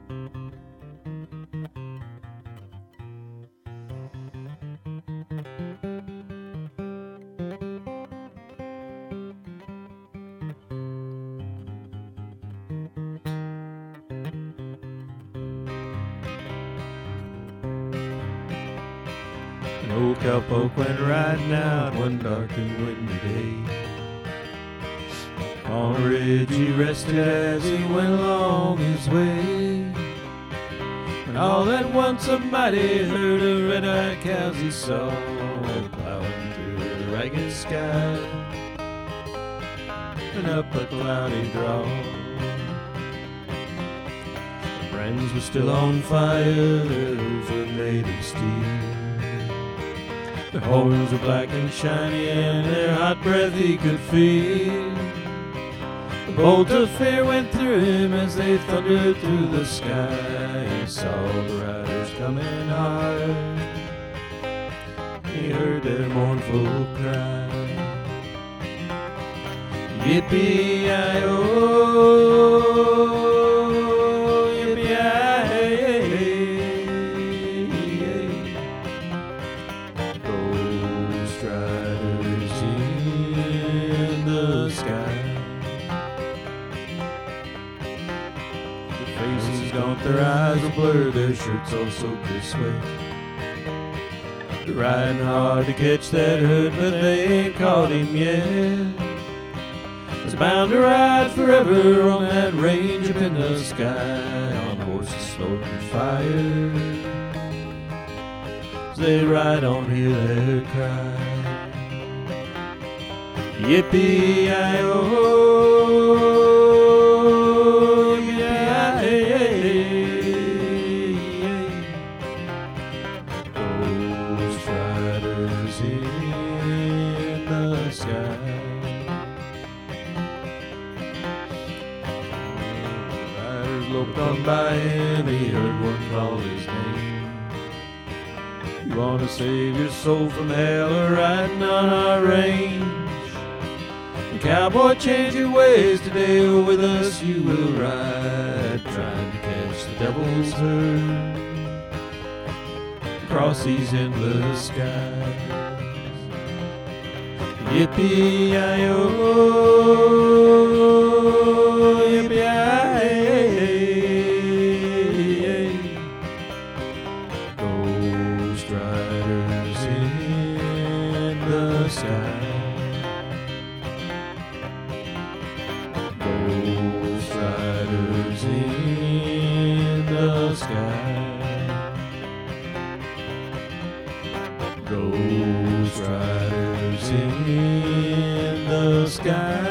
An old cowpoke went riding out one dark and windy day. On a ridge he rested as he went along his way. When all at once a mighty herd of red-eyed cows he saw plowing through the ragged sky and up a cloudy draw. The brands were still on fire, their hooves were made of steel. Their horns were black and shiny, and their hot breath he could feel. A bolt of fear went through him as they thundered through the sky. He saw the riders coming hard. He heard their mournful cry. Yippee-yi-oh, Ghost riders in the sky. Their faces gaunt, their eyes are blurred, their shirts all soaked with sweat. They're riding hard to catch that herd, but they ain't caught him yet. He's bound to ride forever on that range up in the sky, on horses snorting fire. As they ride on, hear their cry. Yippee-yi-oh, yippee-yi-hey. Ghost riders in the sky. Riders loped on by him, he heard one call his name. You want to save your soul from hell or riding on our range? And cowboy, change your ways today, or with us you will ride, trying to catch the devil's herd across these endless skies. Yippee-yi-oh, yippee-yi-hey. Ghost riders in the sky. Ghost riders in the sky. Ghost riders in the sky.